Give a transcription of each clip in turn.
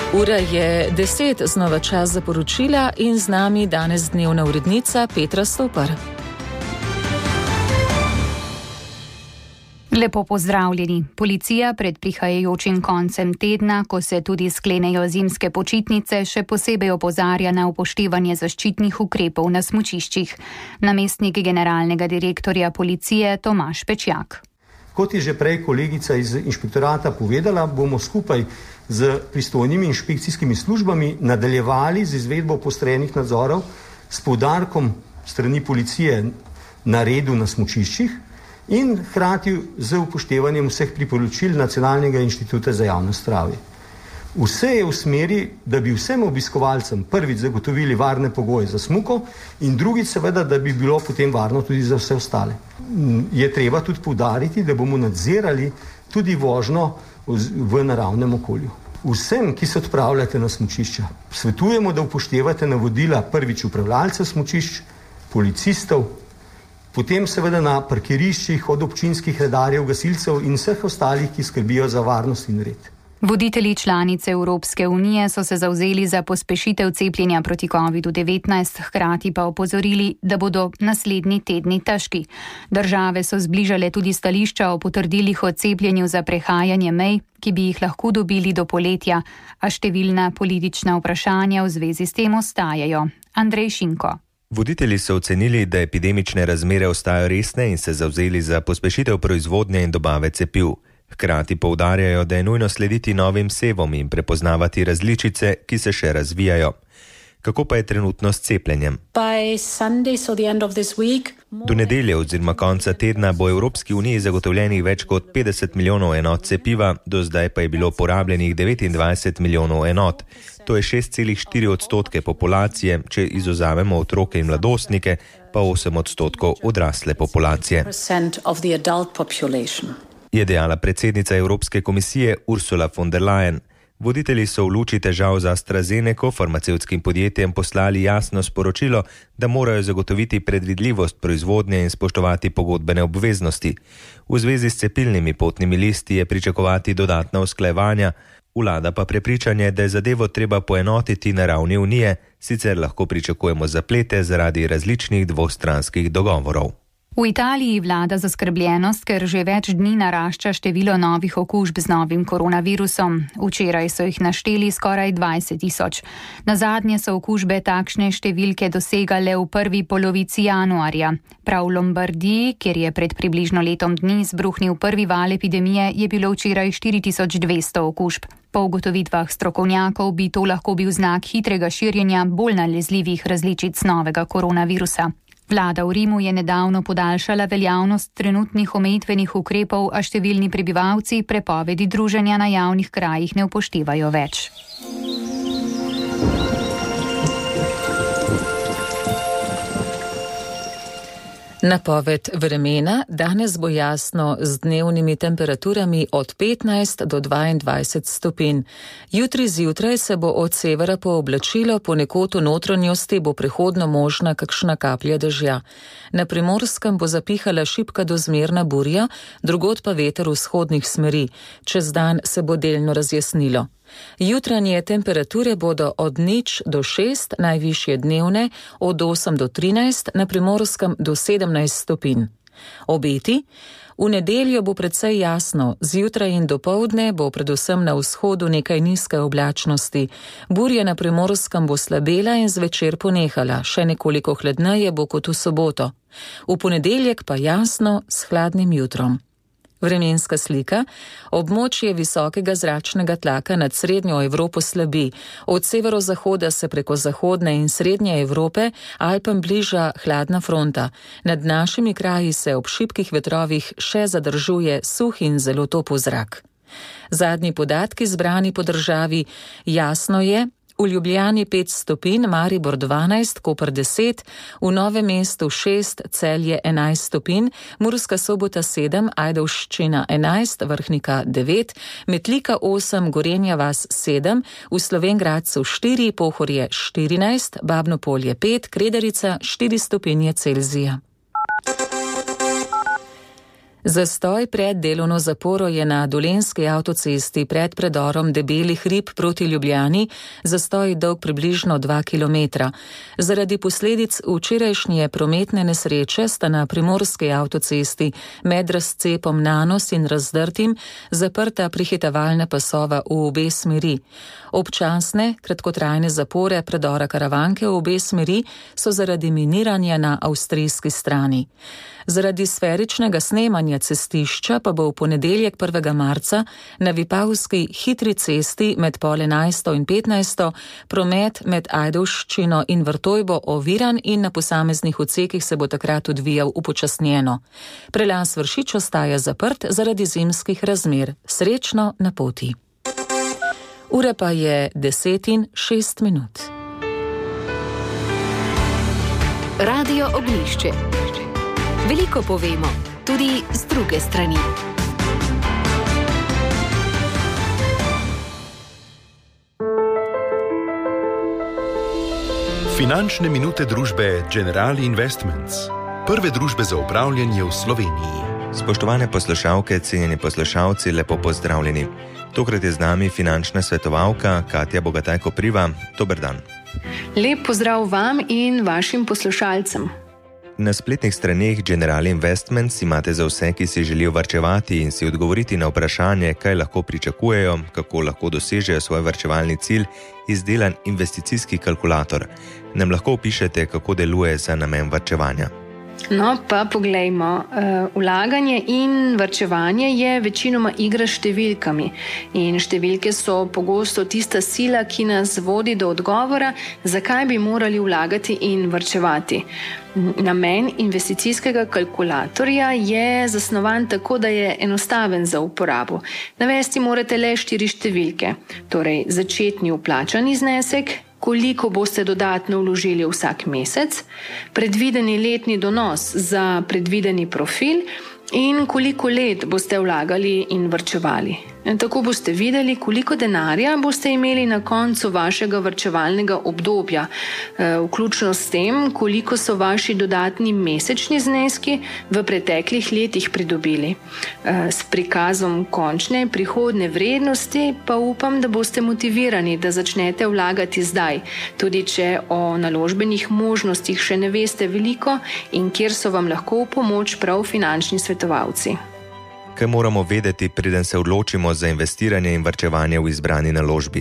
Ura je 10, znova čas za poročila in z nami danes dnevna urednica Petra Stopar. Lepo pozdravljeni. Policija pred prihajajočim koncem tedna, ko se tudi sklenejo zimske počitnice, še posebej opozarja na upoštevanje zaščitnih ukrepov na smučiščih. Namestnik generalnega direktorja policije Tomaž Pečjak. Kot je že prej kolegica iz inšpektorata povedala, bomo skupaj z pristojnimi inšpekcijskimi službami nadaljevali z izvedbo poostrenih nadzorov s poudarkom strani policije na redu na smučiščih in hkrati z upoštevanjem vseh priporočil Nacionalnega inštituta za javno zdravje. Vse je v smeri, da bi vsem obiskovalcem prvič zagotovili varne pogoje za smuko in drugič seveda, da bi bilo potem varno tudi za vse ostale. Je treba tudi poudariti, da bomo nadzirali tudi vožnjo v naravnem okolju. Vsem, ki se odpravljate na smučišča, svetujemo, da upoštevate navodila prvič upravljalcev smučišč, policistov, potem seveda na parkiriščih od občinskih redarjev, gasilcev in vseh ostalih, ki skrbijo za varnost in red. Voditelji članice Evropske unije so se zavzeli za pospešitev cepljenja proti COVID-19, hkrati pa opozorili, da bodo naslednji tedni težki. Države so zbližale tudi stališča o potrdilih o cepljenju za prehajanje mej, ki bi jih lahko dobili do poletja, a številna politična vprašanja v zvezi s tem ostajajo. Andrej Šinko. Voditelji so ocenili, da epidemične razmere ostajajo resne in se zavzeli za pospešitev proizvodnje in dobave cepiv. Hkrati poudarjajo, da je nujno slediti novim sevom in prepoznavati različice, ki se še razvijajo. Kako pa je trenutno s cepljenjem? Do nedelje oziroma konca tedna bo Evropski uniji zagotovljenih več kot 50 milijonov enot cepiva, do zdaj pa je bilo porabljenih 29 milijonov enot. To je 6,4% populacije, če izvzamemo otroke in mladostnike, pa 8% odrasle populacije. Je dejala predsednica Evropske komisije Ursula von der Leyen. Voditelji so v luči težav za AstraZeneco farmacevtskim podjetjem poslali jasno sporočilo, da morajo zagotoviti predvidljivost proizvodnje in spoštovati pogodbene obveznosti. V zvezi s cepilnimi potnimi listi je pričakovati dodatna usklajevanja, vlada pa prepričanje, da je zadevo treba poenotiti na ravni unije, sicer lahko pričakujemo zaplete zaradi različnih dvostranskih dogovorov. V Italiji vlada zaskrbljenost, ker že več dni narašča število novih okužb z novim koronavirusom. Včeraj so jih našteli skoraj 20 tisoč. Nazadnje so okužbe takšne številke dosegale v prvi polovici januarja. Prav v Lombardiji, kjer je pred približno letom dni izbruhnil prvi val epidemije, je bilo včeraj 4200 okužb. Po ugotovitvah strokovnjakov bi to lahko bil znak hitrega širjenja bolj nalezljivih različic novega koronavirusa. Vlada v Rimu je nedavno podaljšala veljavnost trenutnih omejitvenih ukrepov, a številni prebivalci prepovedi druženja na javnih krajih ne upoštevajo več. Napoved vremena: danes bo jasno z dnevnimi temperaturami od 15 do 22 stopinj. Jutri zjutraj se bo od severa pooblačilo, ponekod v notranjosti bo prehodno možna kakšna kaplja dežja. Na Primorskem bo zapihala šibka do zmerna burja, drugod pa veter vzhodnih smeri. Čez dan se bo delno razjasnilo. Jutranje temperature bodo od 0 do 6, najvišje dnevne od 8 do 13, na Primorskem do 17 stopinj. Obeti: v nedeljo bo precej jasno, zjutraj in dopoldne bo predvsem na vzhodu nekaj nizke oblačnosti. Burja na Primorskem bo slabela in zvečer ponehala, še nekoliko hladneje bo kot v soboto. V ponedeljek pa jasno s hladnim jutrom. Vremenska slika: območje visokega zračnega tlaka nad srednjo Evropo slabi. Od severozahoda se preko zahodne in srednje Evrope Alpem bliža hladna fronta. Nad našimi kraji se ob šibkih vetrovih še zadržuje suh in zelo topel zrak. Zadnji podatki zbrani po državi: jasno je, v Ljubljani 5 stopinj, Maribor 12, Koper 10, v Novem mestu 6, Celje 11 stopinj, Murska Sobota 7, Ajdovščina 11, Vrhnika 9, Metlika 8, Gorenja vas 7, v Slovenj Gradcu 4, Pohorje 14, Babno Polje 5, Kredarica 4 stopinje Celzija. Zastoj pred delovno zaporo je na Dolenjski avtocesti pred predorom Debeli hrib proti Ljubljani, zastoj dolg približno 2 km. Zaradi posledic včerajšnje prometne nesreče sta na Primorski avtocesti med razcepom Nanos in Razdrtim zaprta prehitevalna pasova v obe smeri. Občasne, kratkotrajne zapore predora Karavanke v obe smeri so zaradi miniranja na avstrijski strani. Zaradi sferičnega snemanja cestišča pa bo v ponedeljek 1. marca na Vipavski hitri cesti med pol 11. in 15. promet med Ajdovščino in Vrtojbo oviran in na posameznih odsekih se bo takrat odvijal upočasnjeno. Prelaz Vršič ostaja zaprt zaradi zimskih razmer. Srečno na poti. Ura pa je 10:06. Radio Ognjišče. Veliko povemo, tudi z druge strani. Finančne minute družbe Generali Investments. Prve družbe za upravljanje v Sloveniji. Spoštovane poslušalke, cenjeni poslušalci, lepo pozdravljeni. Tokrat je z nami finančna svetovalka Katja Bogataj-Kopriva. Dober dan. Lep pozdrav vam in vašim poslušalcem. Na spletnih straneh Generali Investments imate za vse, ki si želijo varčevati in si odgovoriti na vprašanje, kaj lahko pričakujejo, kako lahko dosežejo svoj varčevalni cilj, izdelan investicijski kalkulator. Nam lahko opišete, kako deluje za namen varčevanja? No, pa poglejmo. Vlaganje in varčevanje je večinoma igra s številkami. In številke so pogosto tista sila, ki nas vodi do odgovora, zakaj bi morali vlagati in varčevati. Namen investicijskega kalkulatorja je zasnovan tako, da je enostaven za uporabo. Navesti morate le 4 številke, torej začetni vplačani znesek, koliko boste dodatno vložili vsak mesec, predvideni letni donos za predvideni profil in koliko let boste vlagali in varčevali. Tako boste videli, koliko denarja boste imeli na koncu vašega varčevalnega obdobja, vključno s tem, koliko so vaši dodatni mesečni zneski v preteklih letih pridobili. S prikazom končne prihodne vrednosti pa upam, da boste motivirani, da začnete vlagati zdaj, tudi če o naložbenih možnostih še ne veste veliko in kjer so vam lahko v pomoč prav finančni svetovalci. Kaj moramo vedeti, preden se odločimo za investiranje in varčevanje v izbrani naložbi?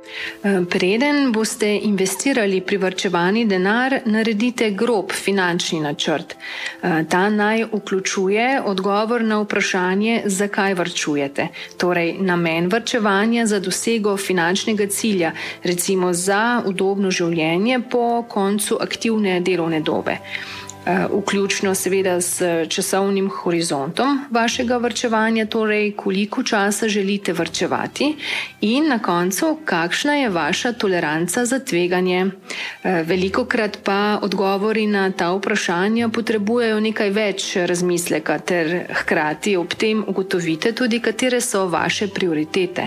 Preden boste investirali privarčevani denar, naredite grob finančni načrt. Ta naj vključuje odgovor na vprašanje, zakaj varčujete. Torej, namen varčevanja za dosego finančnega cilja, recimo za udobno življenje po koncu aktivne delovne dobe. Vključno seveda s časovnim horizontom vašega varčevanja, torej koliko časa želite varčevati in na koncu, kakšna je vaša toleranca za tveganje. Velikokrat pa odgovori na ta vprašanja potrebujejo nekaj več razmisleka ter hkrati ob tem ugotovite tudi, katere so vaše prioritete.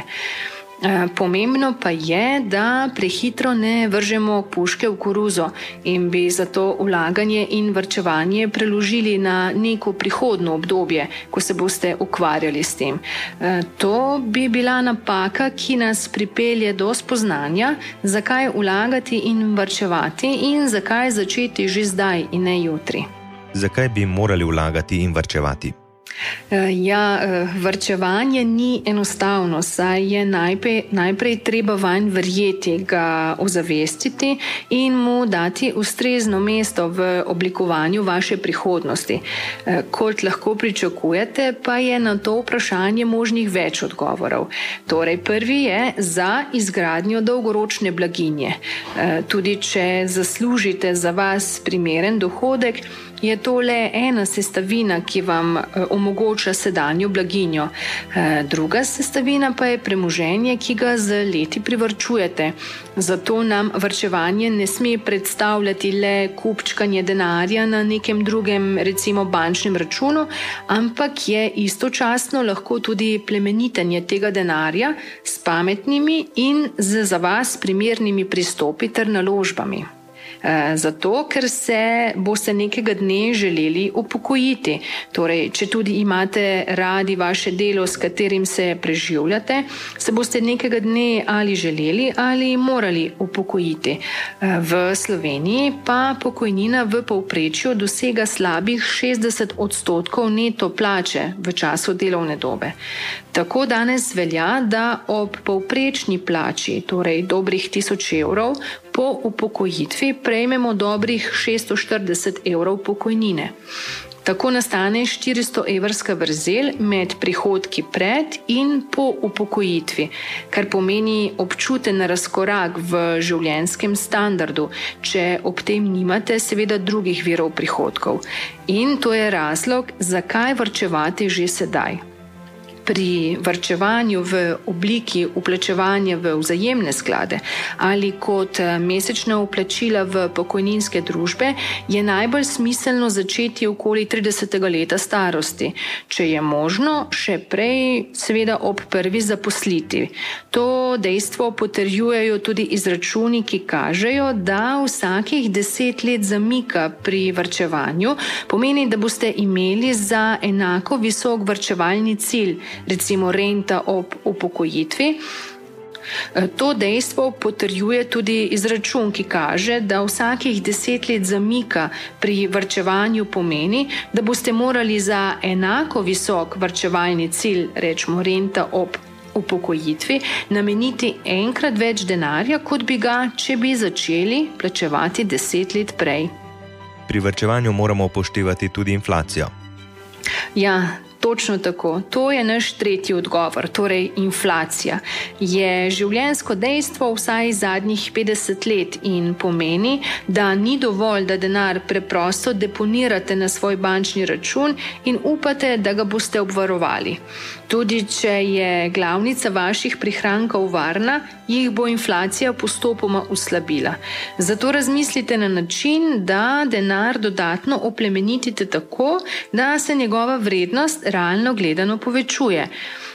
Pomembno pa je, da prehitro ne vržemo puške v koruzo in bi zato vlaganje in varčevanje preložili na neko prihodno obdobje, ko se boste ukvarjali s tem. To bi bila napaka, ki nas pripelje do spoznanja, zakaj vlagati in varčevati in zakaj začeti že zdaj in ne jutri. Zakaj bi morali vlagati in varčevati? Varčevanje ni enostavno, saj je najprej treba vanj verjeti, ga ozavestiti in mu dati ustrezno mesto v oblikovanju vaše prihodnosti. Kot lahko pričakujete, pa je na to vprašanje možnih več odgovorov. Torej, prvi je za izgradnjo dolgoročne blaginje. Tudi če zaslužite za vas primeren dohodek, je to le ena sestavina, ki vam omogoča sedanjo blaginjo. Druga sestavina pa je premoženje, ki ga z leti privarčujete. Zato nam varčevanje ne sme predstavljati le kupčkanje denarja na nekem drugem, recimo bančnem računu, ampak je istočasno lahko tudi plemenitenje tega denarja s pametnimi in za vas primernimi pristopi ter naložbami. Zato, ker se boste nekega dne želeli upokojiti. Torej, če tudi imate radi vaše delo, s katerim se preživljate, se boste nekega dne ali želeli ali morali upokojiti. V Sloveniji pa pokojnina v povprečju dosega slabih 60% neto plače v času delovne dobe. Tako danes velja, da ob povprečni plači, torej dobrih 1000 evrov, po upokojitvi prejmemo dobrih 640 evrov pokojnine. Tako nastane 400-evrska vrzel med prihodki pred in po upokojitvi, kar pomeni občuten razkorak v življenjskem standardu, če ob tem nimate seveda drugih virov prihodkov. In to je razlog, zakaj varčevati že sedaj. Pri varčevanju v obliki vplačevanja v vzajemne sklade ali kot mesečna vplačila v pokojninske družbe je najbolj smiselno začeti okoli 30. leta starosti, če je možno še prej seveda ob prvi zaposlitvi. To dejstvo potrjujejo tudi izračuni, ki kažejo, da vsakih 10 let zamika pri varčevanju pomeni, da boste imeli za enako visok varčevalni cilj, recimo renta ob upokojitvi. To dejstvo potrjuje tudi izračun, ki kaže, da vsakih 10 let zamika pri varčevanju pomeni, da boste morali za enako visok varčevalni cilj, rečemo renta ob upokojitvi, nameniti enkrat več denarja, kot bi ga, če bi začeli plačevati 10 let prej. Pri varčevanju moramo upoštevati tudi inflacijo. Ja, točno tako. To je naš tretji odgovor, torej inflacija. Je življenjsko dejstvo vsaj zadnjih 50 let in pomeni, da ni dovolj, da denar preprosto deponirate na svoj bančni račun in upate, da ga boste obvarovali. Tudi če je glavnica vaših prihrankov varna, jih bo inflacija postopoma oslabila. Zato razmislite na način, da denar dodatno oplemenitite tako, da se njegova vrednost realno gledano povečuje.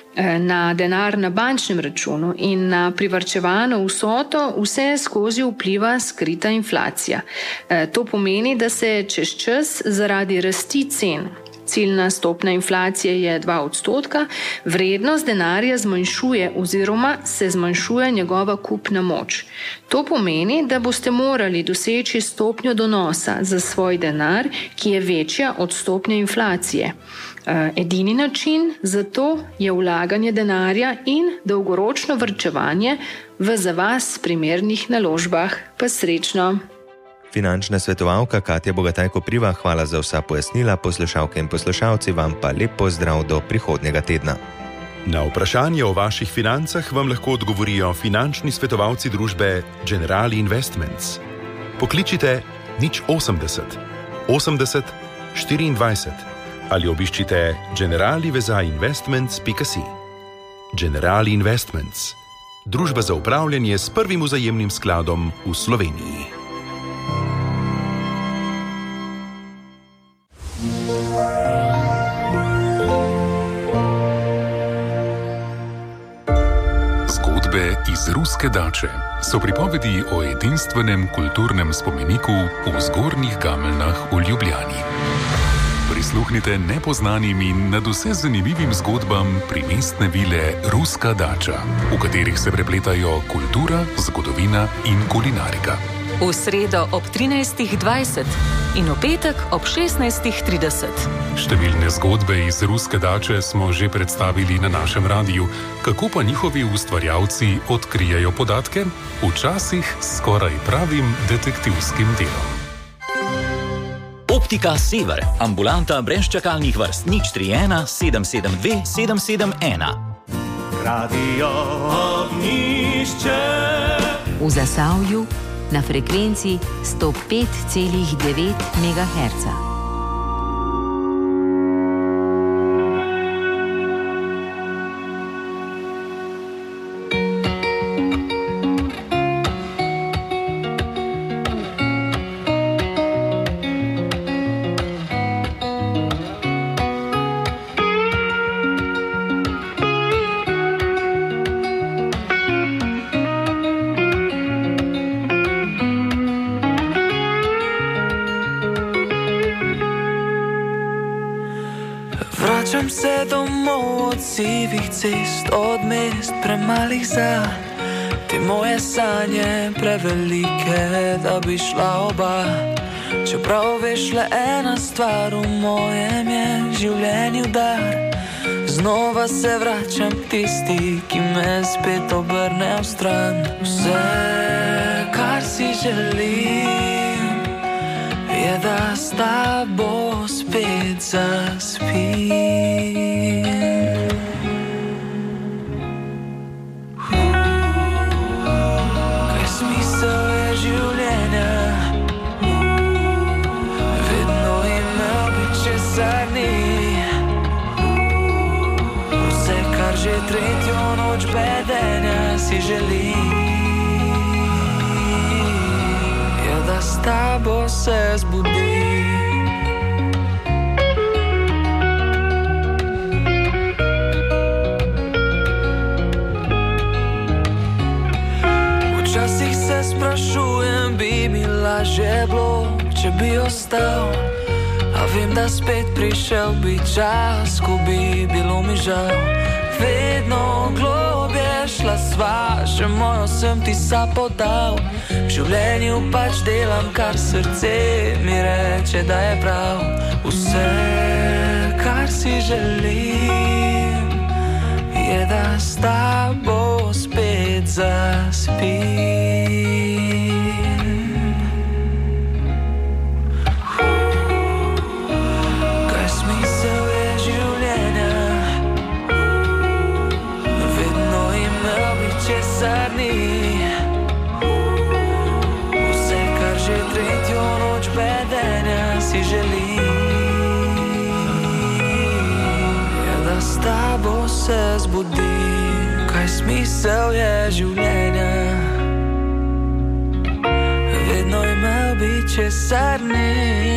Na denar na bančnem računu in na privarčevano vsoto vse skozi vpliva skrita inflacija. To pomeni, da se čez čas zaradi rasti cen, ciljna stopnja inflacije je 2%, vrednost denarja zmanjšuje oziroma se zmanjšuje njegova kupna moč. To pomeni, da boste morali doseči stopnjo donosa za svoj denar, ki je večja od stopnje inflacije. Edini način za to je vlaganje denarja in dolgoročno varčevanje v za vas primernih naložbah. Pa srečno! Finančna svetovalka Katja Bogataj-Kopriva, hvala za vsa pojasnila, poslušalke in poslušalci, vam pa lep pozdrav do prihodnjega tedna. Na vprašanje o vaših financah vam lahko odgovorijo finančni svetovalci družbe Generali Investments. Pokličite 080 80 24 ali obiščite generalivezainvestments.si. Generali Investments, družba za upravljanje s prvim vzajemnim skladom v Sloveniji. Zgodbe iz ruske dače so pripovedi o edinstvenem kulturnem spomeniku v Zgornjih Gameljnah v Ljubljani. Prisluhnite nepoznanim in nadvse zanimivim zgodbam primestne vile Ruska dača, v katerih se prepletajo kultura, zgodovina in kulinarika. V sredo ob 13:20 in v petek ob 16:30. Številne zgodbe iz Ruske dače smo že predstavili na našem radiju, kako pa njihovi ustvarjalci odkrijajo podatke, včasih skoraj pravim detektivskim delom. Optika Sever, ambulanta brez čakalnih vrst, 031 772 771. Radio Ognjišče. V Zasavju na frekvenci 105,9 MHz. se domov od sivih cest, od mest premalih za te moje sanje prevelike, da bi šla oba. Čeprav veš, le ena stvar v mojem je življenju dar. Znova se vračam k tisti, ki me spet obrne v stran. Vse, kar si želim, je, da s tabo spet zaspim. Kaj smisel je življenja, vedno imel bi česar ni. Vse, kar že tretjo noč bedenja si želim, je, da s tabo se zbudim. Včasih se sprašujem, bi mi lažje bilo, če bi ostal. A vem, da spet prišel bi čas, ko bi bilo mi žal. Vedno globje šla sva, še mojo sem ti podal. V življenju pač delam, kar srce mi reče, da je prav. Vse, kar si želim, je, da s tabo spet zaspim. Kaj smisel je življenja, vedno imel bi česar ni. Vse, kar že tretjo noč bedenja si želim, je, da s tabo se zbudim. Kaj smisel je življenja, vedno imel bi česar ni.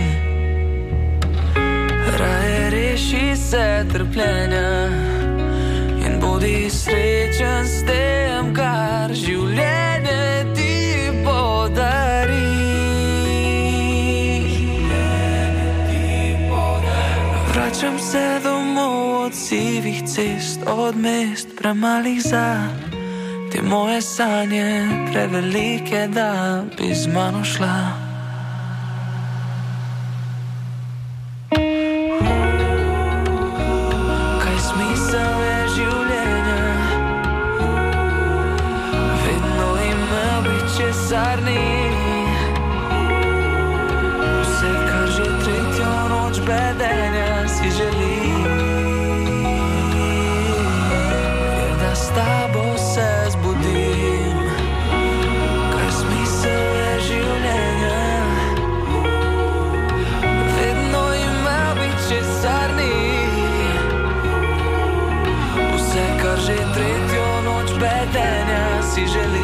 Raje reši se trpljenja in bodi srečen s tem, kar življenje ti podari. Vračam se domov od sivih cest, od mest premalih za te moje sanje prevelike, da bi z mano šla. Kaj smisel je življenja, vedno imel bi česar ni. Vse, kar že tretjo noč bedenja si želim, je, da s tabo se zbudim. Kaj smisel je življenja, vedno imel bi česar ni. Vse, kar že tretjo noč bedenja si želim.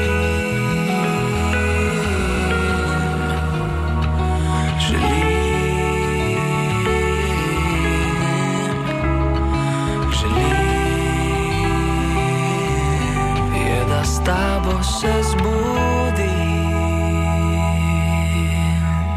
S tabo se zbudim.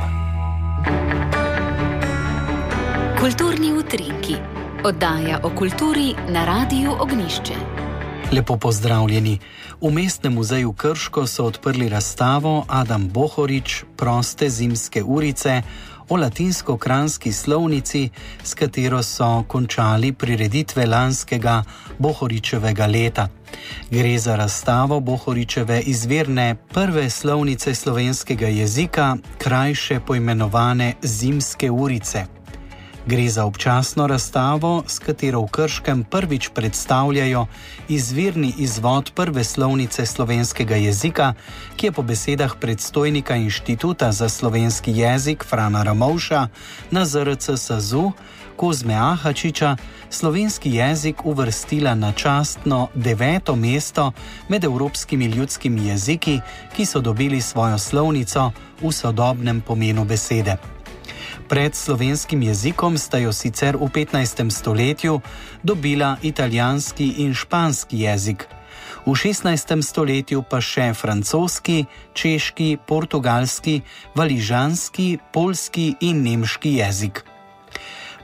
Kulturni utrinki. Oddaja o kulturi na Radiu Ognjišče. Lepo pozdravljeni. V Mestnem muzeju Krško so odprli razstavo Adam Bohorič Proste zimske urice o latinsko-kranski slovnici, s katero so končali prireditve lanskega Bohoričevega leta. Gre za razstavo Bohoričeve izvirne prve slovnice slovenskega jezika, krajše poimenovane Zimske urice. Gre za občasno razstavo, s katero v Krškem prvič predstavljajo izvirni izvod prve slovnice slovenskega jezika, ki je po besedah predstojnika Inštituta za slovenski jezik Frana Ramovša na ZRC SAZU Kozme Ahačiča slovenski jezik uvrstila na častno 9. mesto med evropskimi ljudskimi jeziki, ki so dobili svojo slovnico v sodobnem pomenu besede. Pred slovenskim jezikom sta jo sicer v 15. stoletju dobila italijanski in španski jezik, v 16. stoletju pa še francoski, češki, portugalski, valižanski, poljski in nemški jezik.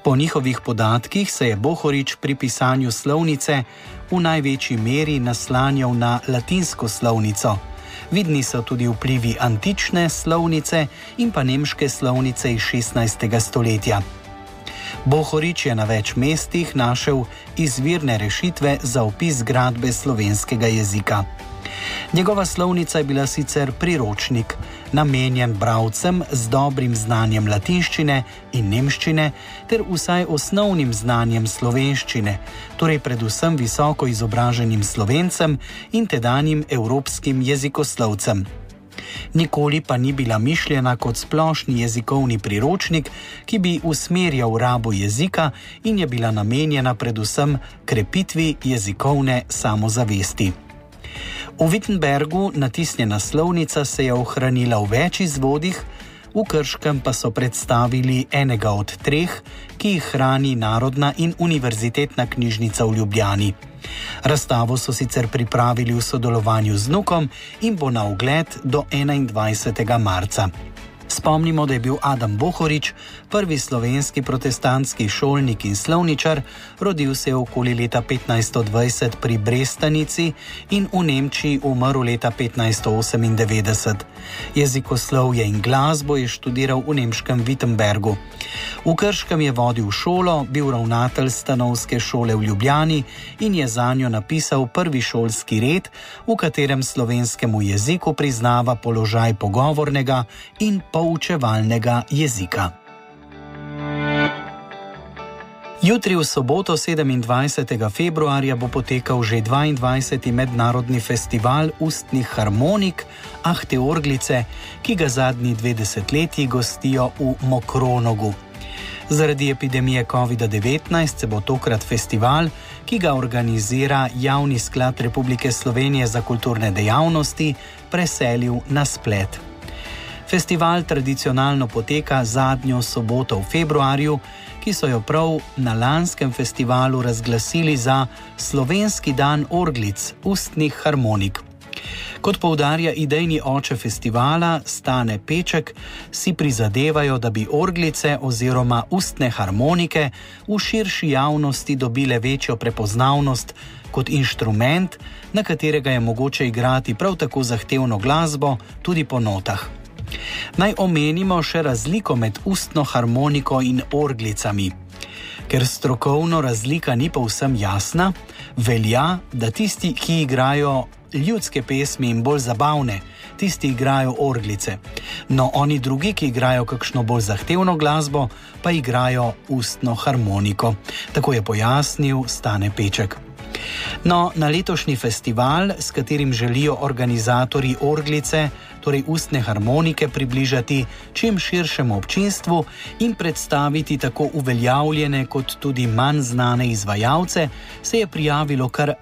Po njihovih podatkih se je Bohorič pri pisanju slovnice v največji meri naslanjal na latinsko slovnico. Vidni so tudi vplivi antične slovnice in pa nemške slovnice iz 16. stoletja. Bohorič je na več mestih našel izvirne rešitve za opis zgradbe slovenskega jezika. Njegova slovnica je bila sicer priročnik, namenjen bralcem z dobrim znanjem latinščine in nemščine ter vsaj osnovnim znanjem slovenščine, torej predvsem visoko izobraženim Slovencem in tedanjim evropskim jezikoslovcem. Nikoli pa ni bila mišljena kot splošni jezikovni priročnik, ki bi usmerjal rabo jezika in je bila namenjena predvsem krepitvi jezikovne samozavesti. V Wittenbergu natisnjena slovnica se je ohranila v več izvodih, v Krškem pa so predstavili enega od 3, ki jih hrani Narodna in univerzitetna knjižnica v Ljubljani. Razstavo so sicer pripravili v sodelovanju z NUK-om in bo na ogled do 21. marca. Spomnimo, da je bil Adam Bohorič prvi slovenski protestantski šolnik in slovničar, rodil se je okoli leta 1520 pri Brestanici in v Nemčiji umrl leta 1598. Jezikoslovje in glasbo je študiral v nemškem Wittenbergu. V Krškem je vodil šolo, bil ravnatelj stanovske šole v Ljubljani in je zanjo napisal prvi šolski red, v katerem slovenskemu jeziku priznava položaj pogovornega in poučevalnega jezika. Jutri v soboto 27. februarja bo potekal že 22. mednarodni festival ustnih harmonik Ahte Orglice, ki ga zadnji 2 desetletji gostijo v Mokronogu. Zaradi epidemije COVID-19 se bo tokrat festival, ki ga organizira Javni sklad Republike Slovenije za kulturne dejavnosti, preselil na splet. Festival tradicionalno poteka zadnjo soboto v februarju, ki so jo prav na lanskem festivalu razglasili za Slovenski dan orglic, ustnih harmonik. Kot poudarja idejni oče festivala Stane Peček, si prizadevajo, da bi orglice oziroma ustne harmonike v širši javnosti dobile večjo prepoznavnost kot inštrument, na katerega je mogoče igrati prav tako zahtevno glasbo tudi po notah. Naj omenimo še razliko med ustno harmoniko in orglicami. Ker strokovno razlika ni povsem jasna, velja, da tisti, ki igrajo ljudske pesmi in bolj zabavne, tisti igrajo orglice. No, oni drugi, ki igrajo kakšno bolj zahtevno glasbo, pa igrajo ustno harmoniko. Tako je pojasnil Stane Peček. No, na letošnji festival, s katerim želijo organizatorji orglice, torej ustne harmonike, približati čim širšemu občinstvu in predstaviti tako uveljavljene kot tudi manj znane izvajalce, se je prijavilo kar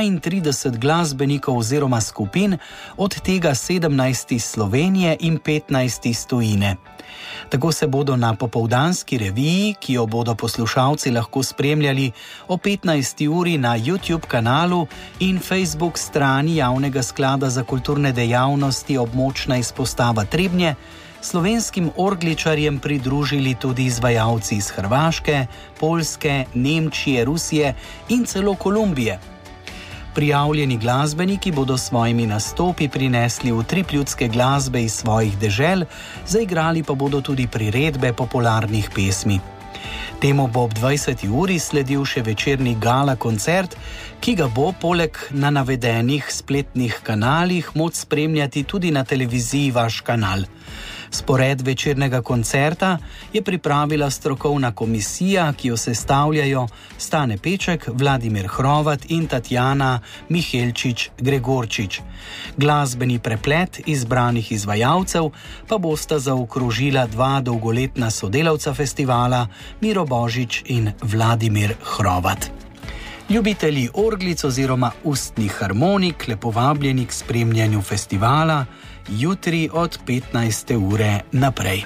32 glasbenikov oziroma skupin, od tega 17 iz Slovenije in 15 iz tujine. Tako se bodo na popoldanski reviji, ki jo bodo poslušalci lahko spremljali o 15. uri na YouTube kanalu in Facebook strani Javnega sklada za kulturne dejavnosti Območna izpostava Trebnje, slovenskim orgličarjem pridružili tudi izvajalci iz Hrvaške, Poljske, Nemčije, Rusije in celo Kolumbije. Prijavljeni glasbeniki bodo s svojimi nastopi prinesli utrip ljudske glasbe iz svojih dežel, zaigrali pa bodo tudi priredbe popularnih pesmi. Temu bo ob 20. uri sledil še večerni gala koncert, ki ga bo poleg na navedenih spletnih kanalih moč spremljati tudi na televiziji Vaš kanal. Spored večernega koncerta je pripravila strokovna komisija, ki jo sestavljajo Stane Peček, Vladimir Hrovat in Tatjana Mihelčič-Gregorčič. Glasbeni preplet izbranih izvajalcev pa bosta zaokrožila 2 dolgoletna sodelavca festivala, Miro Božič in Vladimir Hrovat. Ljubitelji orglic oziroma ustnih harmonik lepo vabljeni k spremljanju festivala jutri od 15. ure naprej.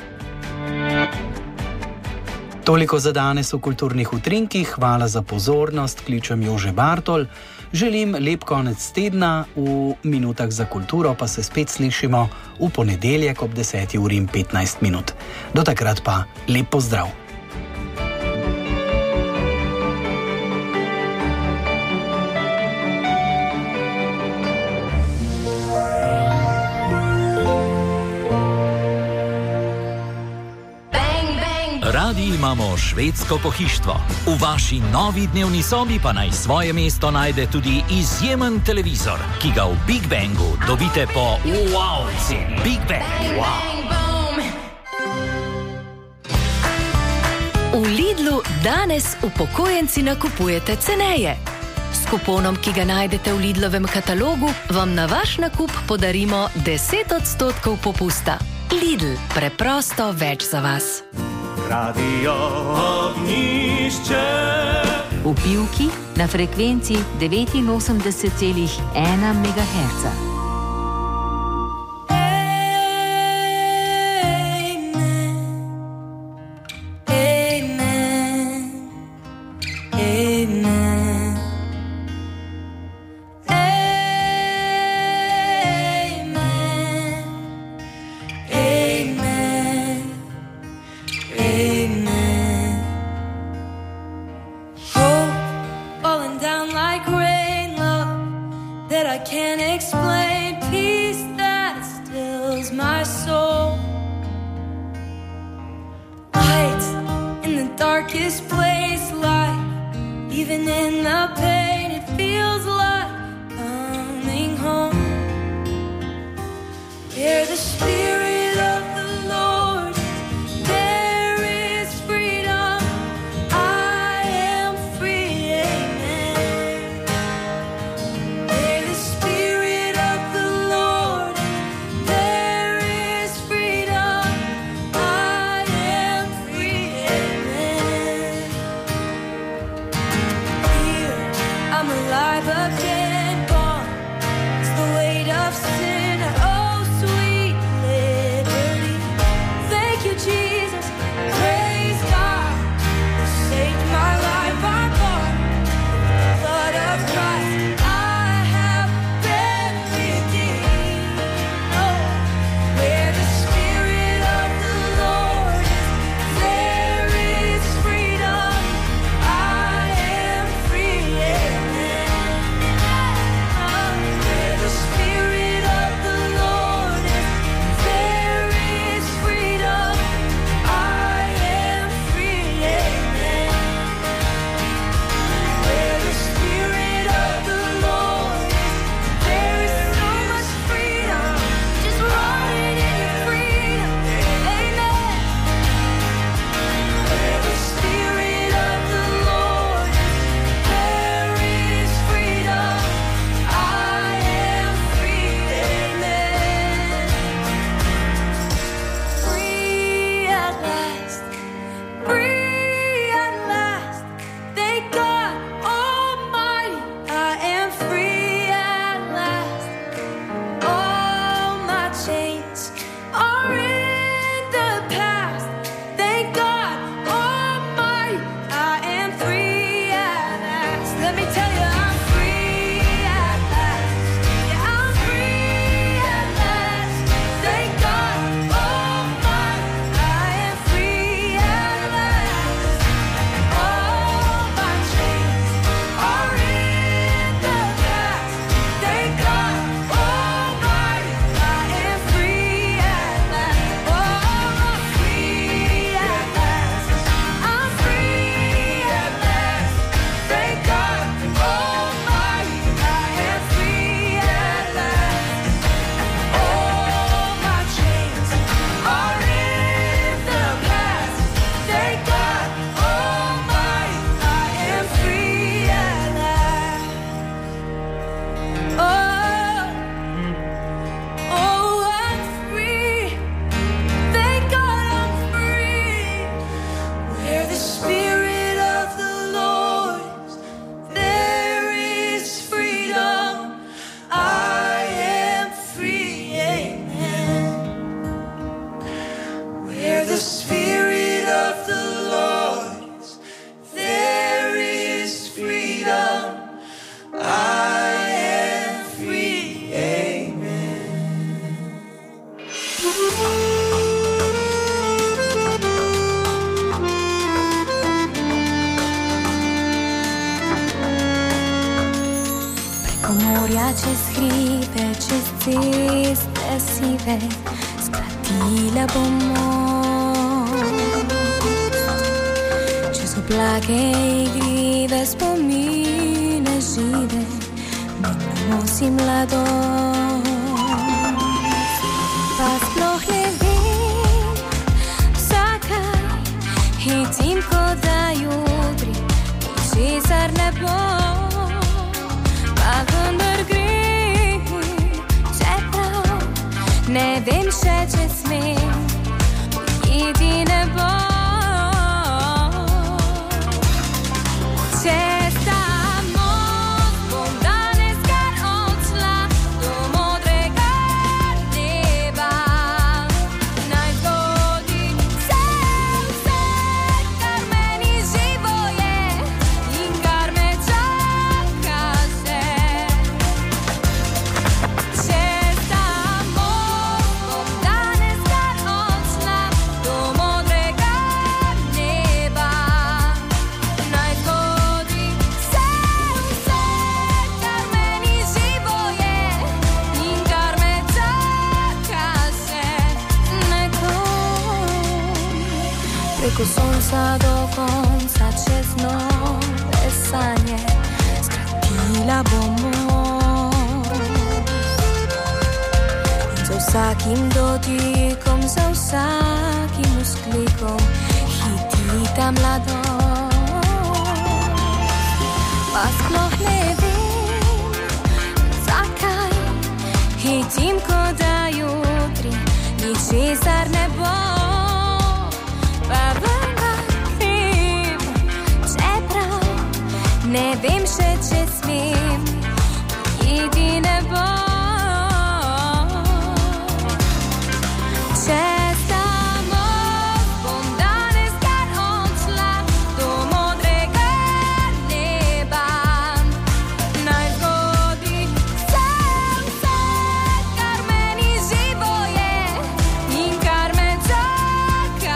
Toliko za danes v kulturnih utrinkih, hvala za pozornost, kličem Jože Bartol, želim lep konec tedna, v minutah za kulturo pa se spet slišimo v ponedeljek ob 10. uri in 15 minut. Do takrat pa lep pozdrav! Radi imamo švedsko pohištvo. V vaši novi dnevni sobi pa naj svoje mesto najde tudi izjemen televizor, ki ga v Big Bangu dobite po wow ceni. Big Bang, wow. V Lidlu danes upokojenci nakupujete ceneje. S kuponom, ki ga najdete v Lidlovem katalogu, vam na vaš nakup podarimo 10% popusta. Lidl, preprosto več za vas. Radio Ognjišče. V Pivki na frekvenci 89,1 MHz. morja, čez hribe, čez ceste sive, skratile bom most. blage igrive spomine žive, mi nosi mladost. Pa sploh ne vem, zakaj hitim, kot da jutri ničesar ne bo, pa vendar gre, čeprav ne vem še, če smem iti ne bo. Preko sonca do konca, čez nove sanje, skratila bomo. Za vsakim dotikom, za vsakim vzklikom hiti ta mladost. Pa sploh ne vem, zakaj hitim, kot da jutri ničesar ne bo. Pa vendar grem, čeprav ne vem še, če smem iti ne bo. Čez ta most bom danes kar odšla do modrega neba. Naj zgodi se vse, kar meni živo je in kar me čaka.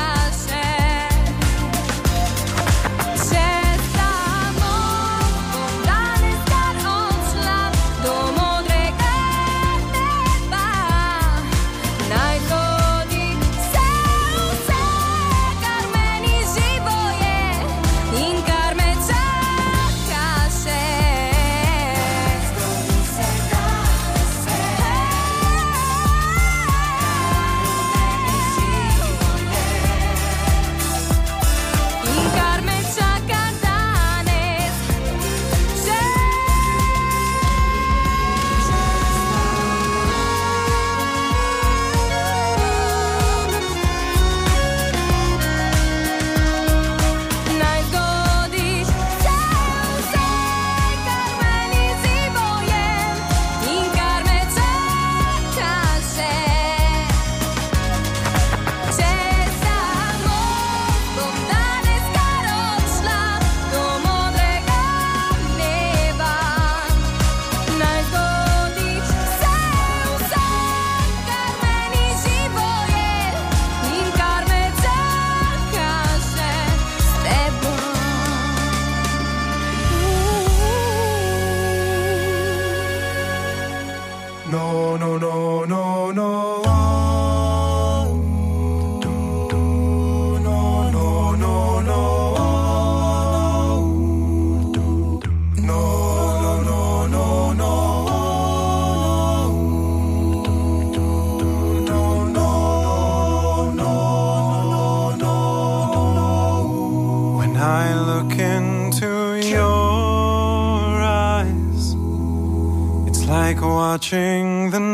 Watching the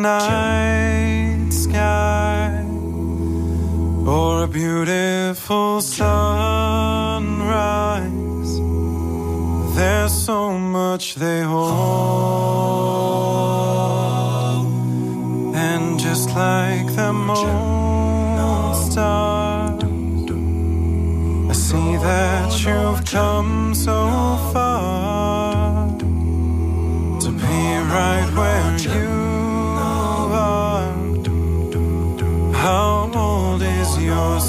night sky or a beautiful sunrise. There's so much they hold, and just like the old star, I see that you've come so far to be right where you are. How old is your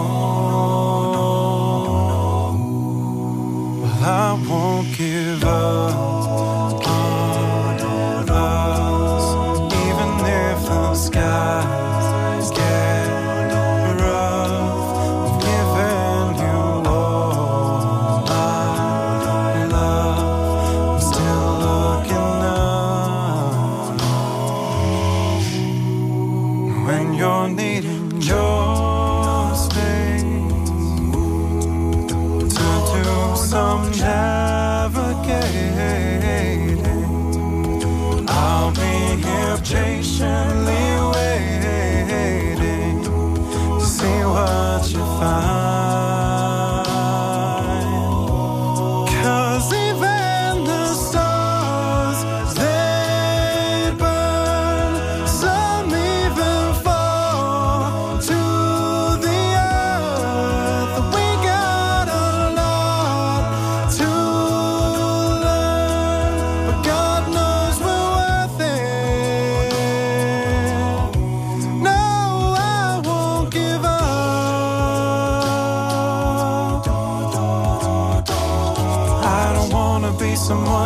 soul? Well, I won't give up on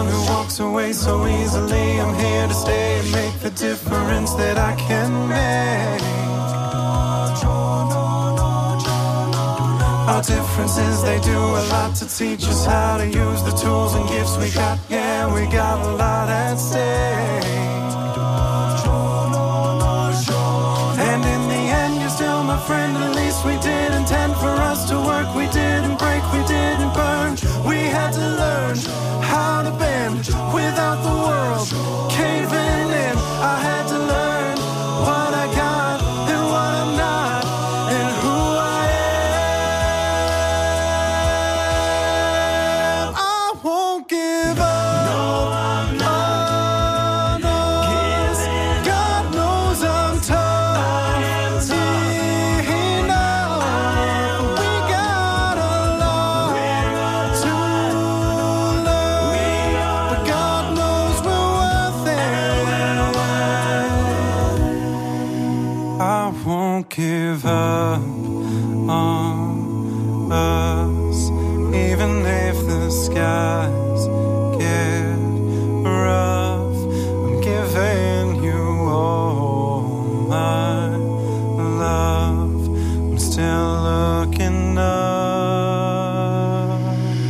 who walks away so easily. I'm here to stay and make the difference that I can make. Our differences, they do a lot to teach us how to use the tools and gifts we got. Yeah, we got a lot at stake. And in the end, you're still my friend. At least we did intend for us to work. We didn't break, we didn't burn. We had to learn how to bend without the world caving in. I had to learn what I got and what I'm not and who I am. I won't give up. No, I'm not. No. God knows I'm tough. See now, we got a lot to learn, but God knows we're worth it. I won't give up on us, even if the skies get rough. I'm giving you all my love. I'm still looking up.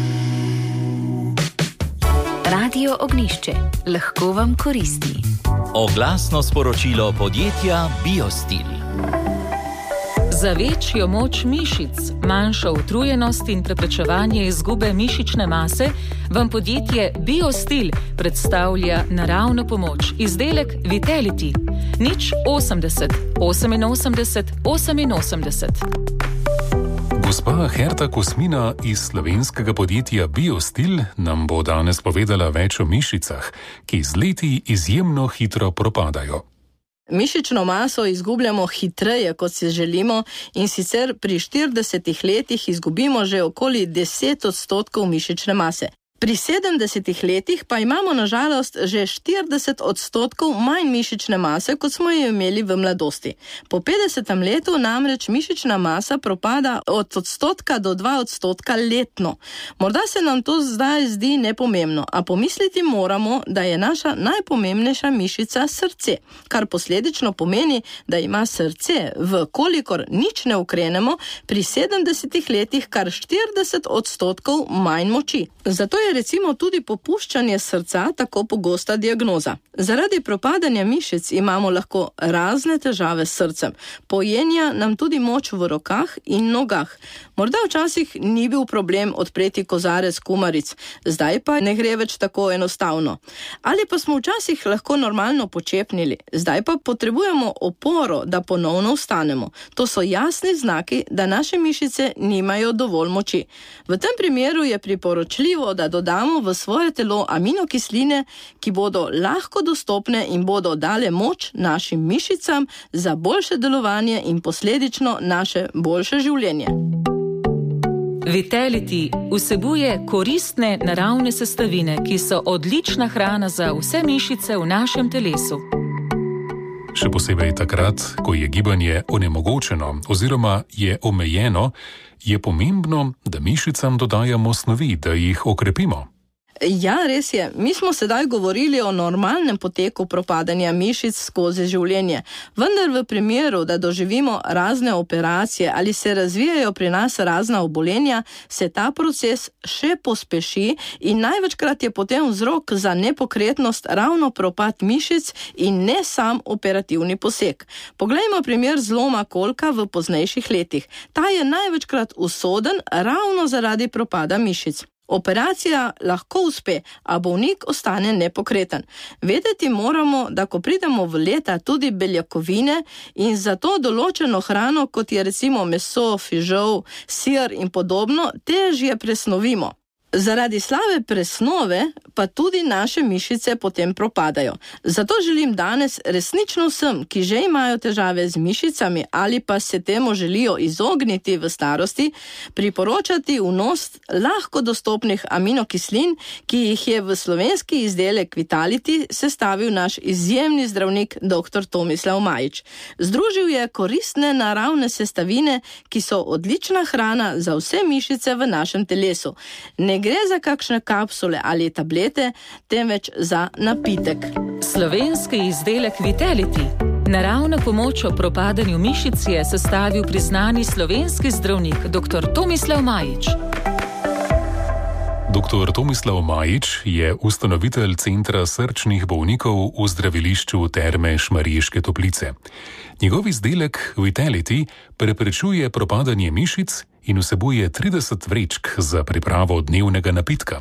Radio Ognišče. Lahko vam koristi. Oglasno sporočilo podjetja Biostil. Za večjo moč mišic, manjšo utrujenost in preprečevanje izgube mišične mase vam podjetje Biostil predstavlja naravno pomoč. Izdelek Vitality. 080 88 88. Gospa Herta Kosmina iz slovenskega podjetja Biostil nam bo danes povedala več o mišicah, ki z leti izjemno hitro propadajo. Mišično maso izgubljamo hitreje, kot si želimo, in sicer pri 40 letih izgubimo že okoli 10% mišične mase. Pri 70 letih pa imamo na žalost že 40% manj mišične mase, kot smo jo imeli v mladosti. Po 50. letu namreč mišična masa propada od 1% do 2% letno. Morda se nam to zdaj zdi nepomembno, a pomisliti moramo, da je naša najpomembnejša mišica srce, kar posledično pomeni, da ima srce, vkolikor nič ne ukrenemo, pri 70 letih kar 40% manj moči. Zato je recimo tudi popuščanje srca tako pogosta diagnoza. Zaradi propadanja mišic imamo lahko razne težave s srcem. Pojenja nam tudi moč v rokah in nogah. Morda včasih ni bil problem odpreti kozarec kumaric, zdaj pa ne gre več tako enostavno. Ali pa smo včasih lahko normalno počepnili, zdaj pa potrebujemo oporo, da ponovno vstanemo. To so jasni znaki, da naše mišice nimajo dovolj moči. V tem primeru je priporočljivo, da dodamo v svoje telo aminokisline, ki bodo lahko dostopne in bodo dale moč našim mišicam za boljše delovanje in posledično naše boljše življenje. Vitality vsebuje koristne naravne sestavine, ki so odlična hrana za vse mišice v našem telesu. Še posebej takrat, ko je gibanje onemogočeno oziroma je omejeno, je pomembno, da mišicam dodajamo snovi, da jih okrepimo. Ja, res je. Mi smo sedaj govorili o normalnem poteku propadanja mišic skozi življenje. Vendar v primeru, da doživimo razne operacije ali se razvijajo pri nas razna obolenja, se ta proces še pospeši in največkrat je potem vzrok za nepokretnost ravno propad mišic in ne sam operativni poseg. Poglejmo primer zloma kolka v poznejših letih. Ta je največkrat usoden ravno zaradi propada mišic. Operacija lahko uspe, a bolnik ostane nepokreten. Vedeti moramo, da ko pridemo v leta tudi beljakovine in zato določeno hrano, kot je recimo meso, fižol, sir in podobno, težje presnovimo. Zaradi slabe presnove pa tudi naše mišice potem propadajo. Zato želim danes resnično vsem, ki že imajo težave z mišicami ali pa se temu želijo izogniti v starosti, priporočati vnos lahko dostopnih aminokislin, ki jih je v slovenski izdelek Vitality sestavil naš izjemni zdravnik dr. Tomislav Majič. Združil je koristne naravne sestavine, ki so odlična hrana za vse mišice v našem telesu. Ne ne gre za kakšne kapsule ali tablete, temveč za napitek. Slovenski izdelek Vitality. Naravna pomoč ob propadanju mišic je sestavil priznani slovenski zdravnik dr. Tomislav Majič. Dr. Tomislav Majič je ustanovitelj Centra srčnih bolnikov v zdravilišču Terme Šmarješke Toplice. Njegov izdelek Vitality preprečuje propadanje mišic in vsebuje 30 vrečk za pripravo dnevnega napitka.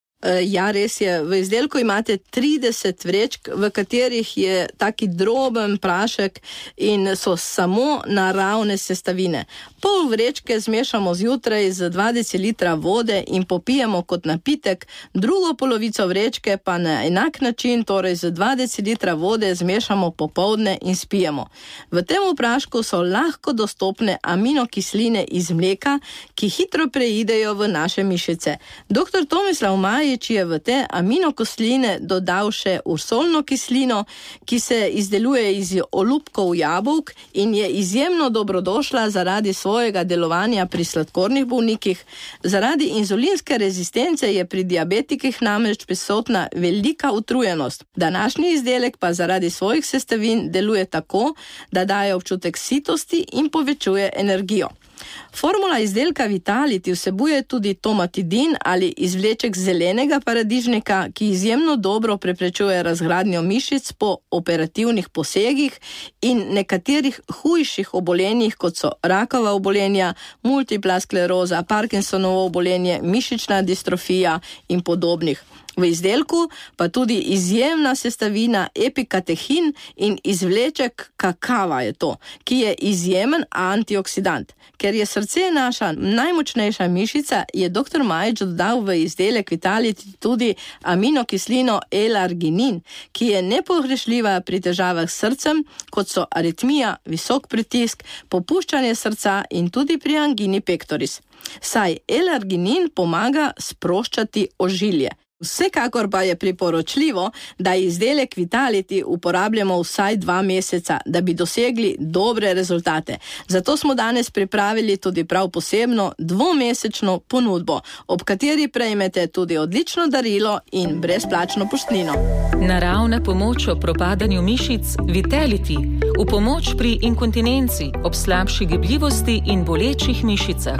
Ja, res je. V izdelku imate 30 vrečk, v katerih je taki droben prašek in so samo naravne sestavine. Pol vrečke zmešamo zjutraj z 2 decilitra vode in popijemo kot napitek, drugo polovico vrečke pa na enak način, torej z 2 decilitra vode zmešamo popoldne in spijemo. V tem prašku so lahko dostopne aminokisline iz mleka, ki hitro preidejo v naše mišice. Dr. Tomislav Majič je v te aminokisline dodal še ursolno kislino, ki se izdeluje iz olupkov jabolk in je izjemno dobrodošla zaradi svojega delovanja pri sladkornih bolnikih. Zaradi inzulinske rezistence je pri diabetikih namreč prisotna velika utrujenost. Današnji izdelek pa zaradi svojih sestavin deluje tako, da daje občutek sitosti in povečuje energijo. Formula izdelka Vitality vsebuje tudi tomatidin ali izvleček zelenega paradižnika, ki izjemno dobro preprečuje razgradnjo mišic po operativnih posegih in nekaterih hujših obolenjih, kot so rakava obolenja, multipla skleroza, Parkinsonovo obolenje, mišična distrofija in podobnih. V izdelku pa tudi izjemna sestavina epikatehin in izvleček kakava je to, ki je izjemen antioksidant. Ker je srce naša najmočnejša mišica, je dr. Majič dodal v izdelek Vitality tudi aminokislino L-arginin, ki je nepogrešljiva pri težavah s srcem, kot so aritmija, visok pritisk, popuščanje srca in tudi pri angini pectoris. Saj L-arginin pomaga sproščati ožilje. Vsekakor pa je priporočljivo, da izdelek Vitality uporabljamo vsaj 2 meseca, da bi dosegli dobre rezultate. Zato smo danes pripravili tudi prav posebno 2-mesečno ponudbo, ob kateri prejmete tudi odlično darilo in brezplačno poštnino. Naravna pomoč ob propadanju mišic Vitality. V pomoč pri inkontinenci, ob slabši gibljivosti in bolečih mišicah.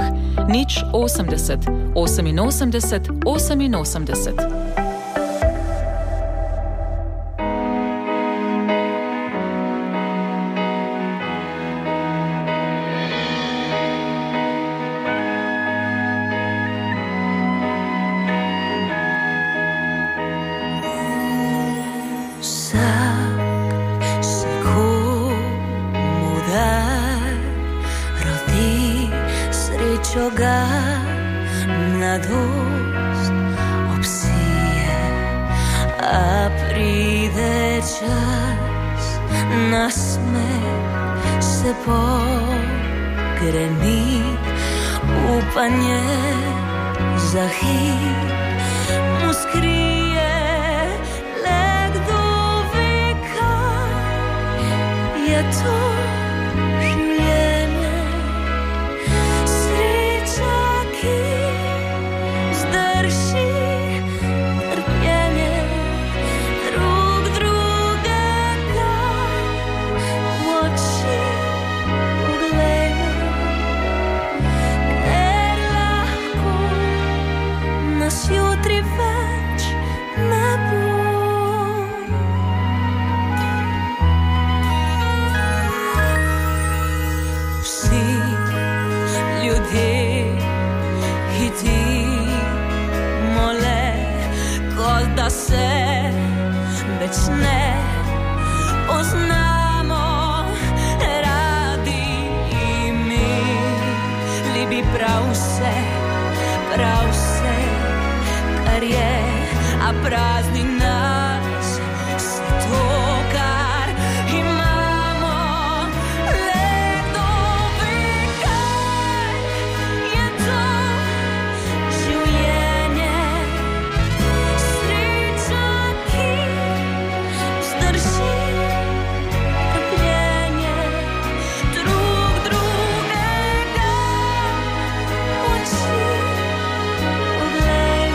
080 88 88. Ga mladost obsije, a pride čas, nasmeh se pogreni, upanje za hip mu skrije, le kdo ve, kaj je to. Da se več ne poznamo, radi imeli bi prav vse, kar je, a prazni nas vse to, kar imamo. Le kdo ve, kaj je to življenje. Poglej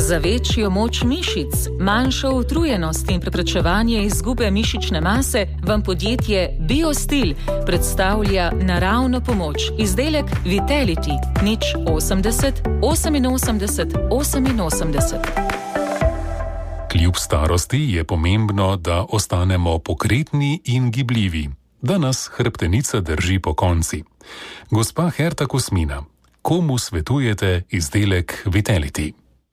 Za večjo moč mišic, manjšo utrujenost in preprečevanje izgube mišične mase vam podjetje Biostil predstavlja naravno pomoč. Izdelek Vitality 080 88 88. Kljub starosti je pomembno, da ostanemo pokretni in gibljivi, da nas hrbtenica drži pokonci. Gospa Herta Kosmina, komu svetujete izdelek Vitality?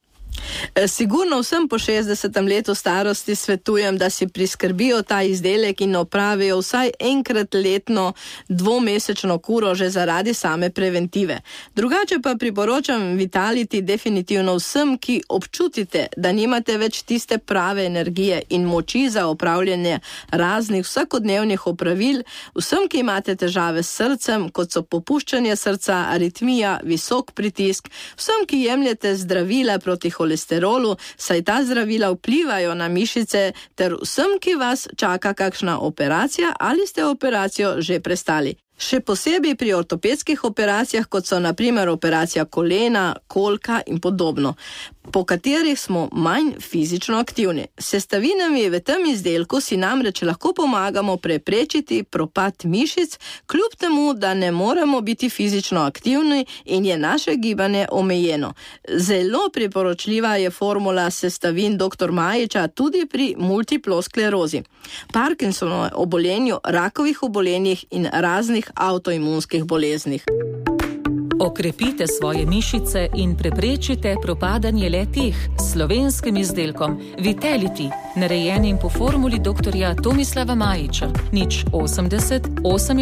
Sigurno vsem po 60. letu starosti svetujem, da si priskrbijo ta izdelek in opravijo vsaj enkrat letno dvomesečno kuro že zaradi same preventive. Drugače pa priporočam Vitality definitivno vsem, ki občutite, da nimate več tiste prave energije in moči za opravljanje raznih vsakodnevnih opravil, vsem, ki imate težave s srcem, kot so popuščanje srca, aritmija, visok pritisk, vsem, ki jemljete zdravila proti holesterolu, saj ta zdravila vplivajo na mišice, ter vsem, ki vas čaka kakšna operacija ali ste operacijo že prestali. Še posebej pri ortopedskih operacijah, kot so na primer operacija kolena, kolka in podobno, po katerih smo manj fizično aktivni. S sestavinami v tem izdelku si namreč lahko pomagamo preprečiti propad mišic, kljub temu, da ne moremo biti fizično aktivni in je naše gibanje omejeno. Zelo priporočljiva je formula sestavin dr. Majiča tudi pri multiplo sklerozi, Parkinsonovem obolenju, rakovih obolenjih in raznih avtoimunskih boleznih. Okrepite svoje mišice in preprečite propadanje le-teh s slovenskim izdelkom Vitality, narejenim po formuli dr. Tomislava Majiča, 080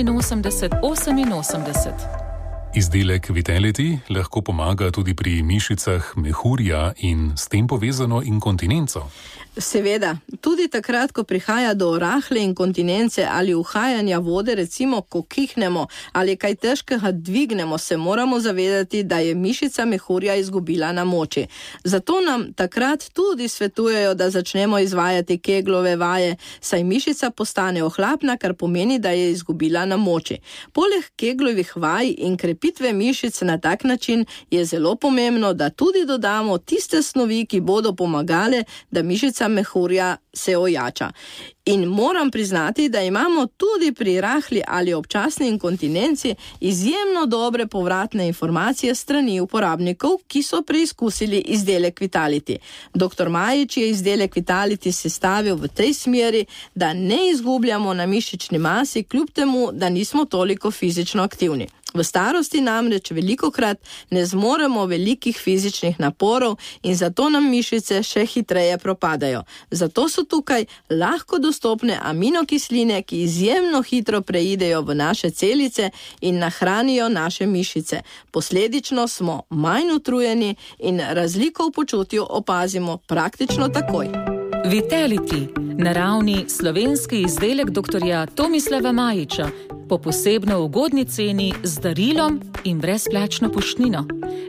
88 88. Izdelek Vitality lahko pomaga tudi pri mišicah mehurja in s tem povezano inkontinenco. Seveda, tudi takrat, ko prihaja do rahle inkontinence ali uhajanja vode, recimo, ko kihnemo ali kaj težkega dvignemo, se moramo zavedati, da je mišica mehurja izgubila na moči. Zato nam takrat tudi svetujejo, da začnemo izvajati keglove vaje, saj mišica postane ohlapna, kar pomeni, da je izgubila na moči. Poleg keglovih vaj in krepitve mišic na tak način je zelo pomembno, da tudi dodamo tiste snovi, ki bodo pomagale, da mišica mehurja se ojača. In moram priznati, da imamo tudi pri rahli ali občasni inkontinenci izjemno dobre povratne informacije strani uporabnikov, ki so preizkusili izdelek Vitality. Dr. Majič je izdelek Vitality sestavil v tej smeri, da ne izgubljamo na mišični masi, kljub temu, da nismo toliko fizično aktivni. V starosti namreč velikokrat ne zmoremo velikih fizičnih naporov in zato nam mišice še hitreje propadajo. Zato so tukaj lahko dostopne aminokisline, ki izjemno hitro preidejo v naše celice in nahranijo naše mišice. Posledično smo manj utrujeni in razliko v počutju opazimo praktično takoj. Vitality, naravni slovenski izdelek dr. Tomislava Majiča, po posebno ugodni ceni z darilom in brezplačno poštnino.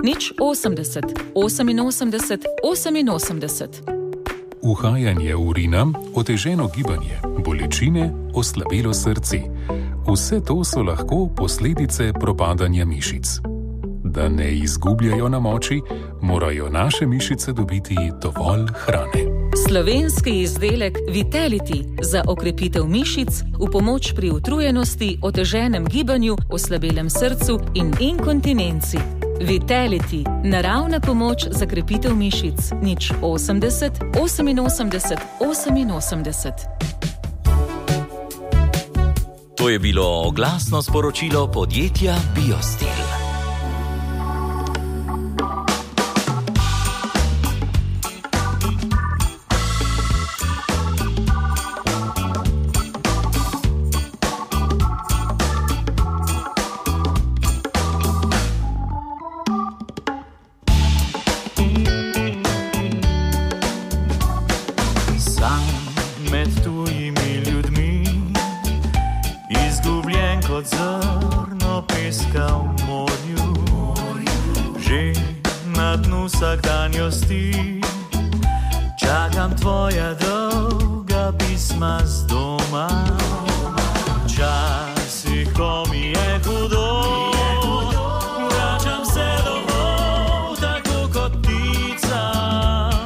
080 88 88. Uhajanje urina, oteženo gibanje, bolečine, oslabelo srce. Vse to so lahko posledice propadanja mišic. Da ne izgubljajo na moči, morajo naše mišice dobiti dovolj hrane. Slovenski izdelek Vitality za okrepitev mišic v pomoč pri utrujenosti, oteženem gibanju, oslabelem srcu in inkontinenci. Vitality, naravna pomoč za krepitev mišic. 080 88 88. To je bilo oglasno sporočilo podjetja Biostil. Zrno peska v morju, že na dnu vsakdanjosti. Čakam tvoja dolga pisma z doma. Včasih, ko mi je hudo, vračam se domov, tako kot ptica.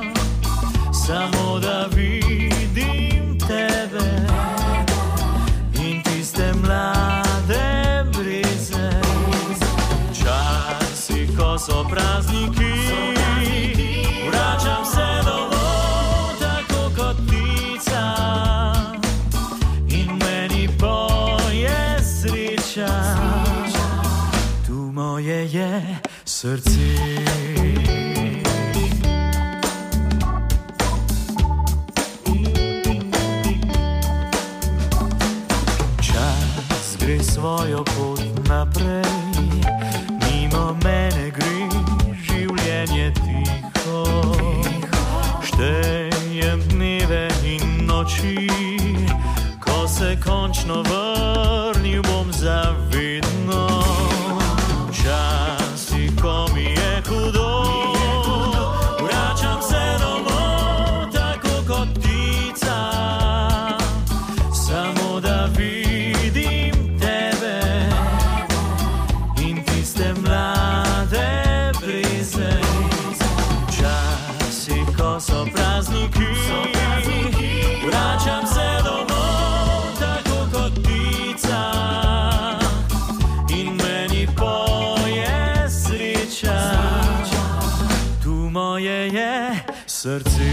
srce. Čas gre svojo pot naprej, mimo mene gre življenje tiho. Štejem dneve in noči, ko se končno vrnil bom zavedno. Včasih, ko mi je hudo, vračam se domov tako kot ptica, samo da vidim tebe in tiste mlade breze. Včasih, ko so prazniki, vračam se domov tako kot ptica in meni poje sreča. Tu moje je srce.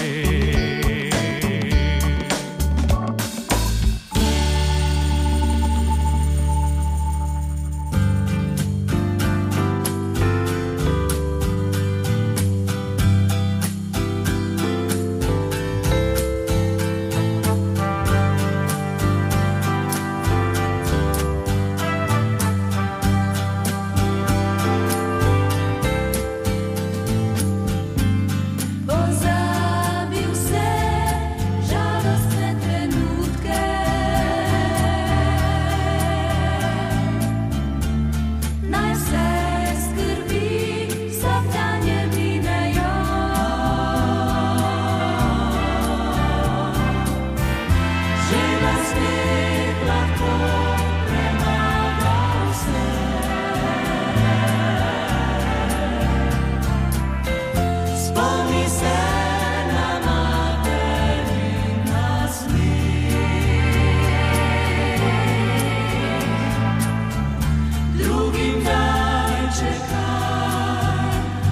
Pozabil se žalostne trenutke, naj vse skrbi vsakdanje minejo. Že nasmeh lahko premaga vse. Spomni se na materin nasmeh, drugim daj čekaj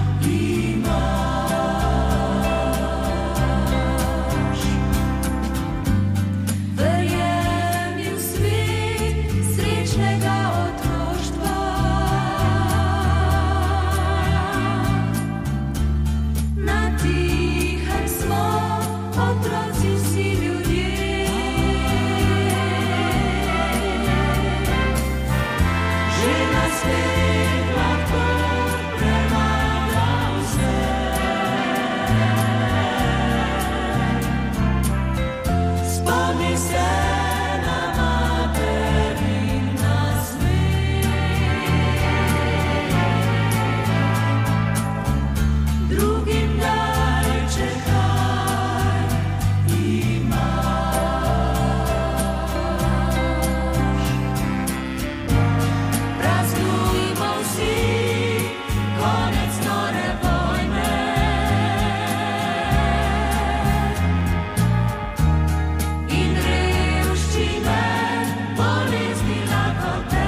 imaš. Verjemi v svet srečnega otroštva, na tihem smo otroci vsi ljudje. Že nasmeh lahko premaga vse. Spomni se na materin nasmeh, drugim daj čekaj imaš. Praznujmo vsi konec nore vojne in revščine, bolezni, lakote.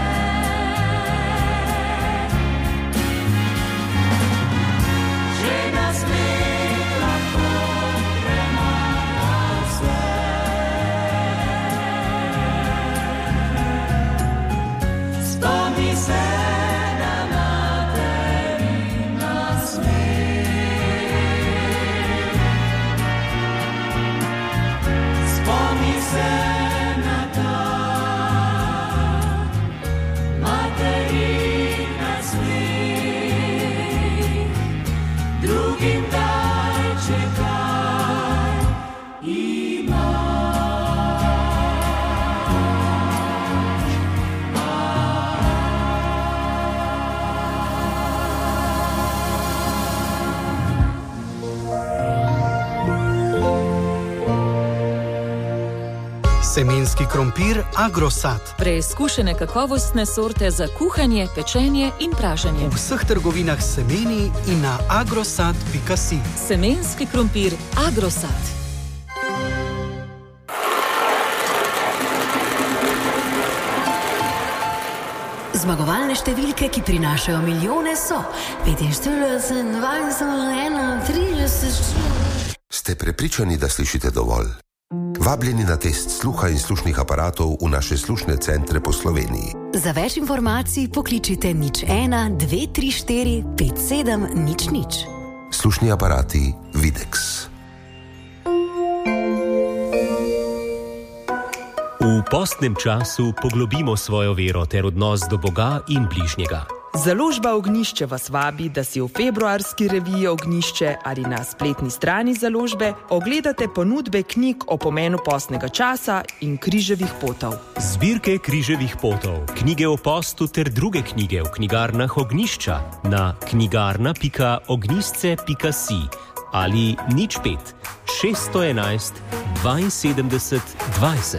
Že nasmeh lahko premaga vse. Spomni se na materin nasmeh, spomni se na ta materin nasmeh, drugim daj čekaj Semenski krompir Agrosat. Preizkušene kakovostne sorte za kuhanje, pečenje in praženje. V vseh trgovinah s semeni in na agrosat.si. Semenski krompir Agrosat. Zmagovalne številke, ki prinašajo milijone, so 45, 20, 31. Ste prepričani, da slišite dovolj? Vabljeni na test sluha in slušnih aparatov v naše slušne centre po Sloveniji. Za več informacij pokličite 01 234 5700. Slušni aparati Videx. V postnem času poglobimo svojo vero ter odnos do Boga in bližnjega. Založba Ognjišče vas vabi, da si v februarski reviji Ognjišče ali na spletni strani založbe ogledate ponudbe knjig o pomenu postnega časa in križevih potov. Zbirke križevih potov, knjige o postu ter druge knjige v knjigarnah Ognjišča na knjigarna.ognjisce.si ali 05 611 72 20.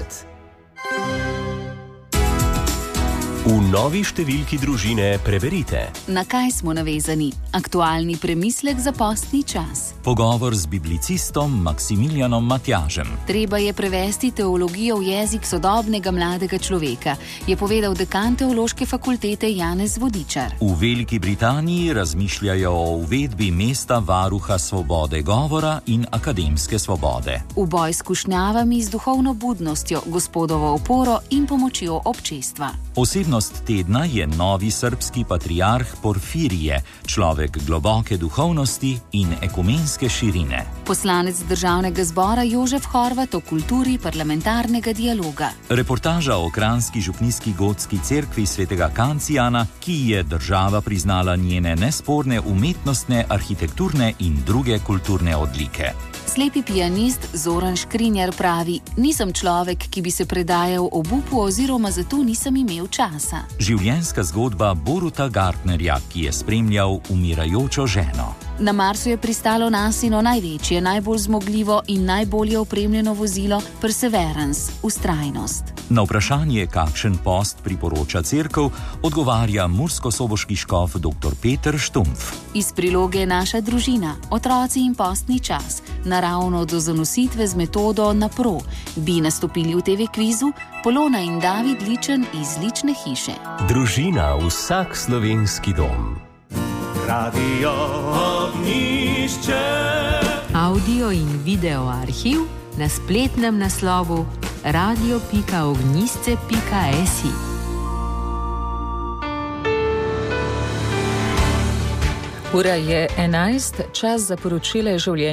V novi številki družine preberite: Na kaj smo navezani? Aktualni premislek za postni čas. Pogovor z biblicistom Maksimilijanom Matjažem. Treba je prevesti teologijo v jezik sodobnega mladega človeka, je povedal dekan Teološke fakultete Janez Vodičar. V Veliki Britaniji razmišljajo o uvedbi mesta varuha svobode govora in akademske svobode. V boj s kušnjavami z duhovno budnostjo, gospodovo oporo in pomočjo občestva. Osebnost tedna je novi srbski patriarh Porfirije, človek globoke duhovnosti in ekumenske širine. Poslanec Državnega zbora Jožef Horvat o kulturi parlamentarnega dialoga. Reportaža o kranjski župnijski gotski cerkvi svetega Kancijana, ki je država priznala njene nesporne umetnostne, arhitekturne in druge kulturne odlike. Slepi pianist Zoran Škrinjar pravi: nisem človek, ki bi se predajal obupu oziroma zato nisem imel časa. Življenjska zgodba Boruta Gartnerja, ki je spremljal umirajočo ženo. Na Marsu je pristalo Nasino največje, najbolj zmogljivo in najbolje opremljeno vozilo Perseverance, vztrajnost. Na vprašanje, kakšen post priporoča cerkev, odgovarja murskosoboški škof dr. Peter Štumpf. Iz priloge Naša družina, otroci in postni čas, naravno do zanositve z metodo NAPRO, bi nastopili v TV kvizu Polona in David Ličen iz Lične hiše. Družina, vsak slovenski dom. Radio Ognjišče. Audio in video arhiv na spletnem naslovu radio.ognjisce.si. Ura je 11, čas za poročile življenja.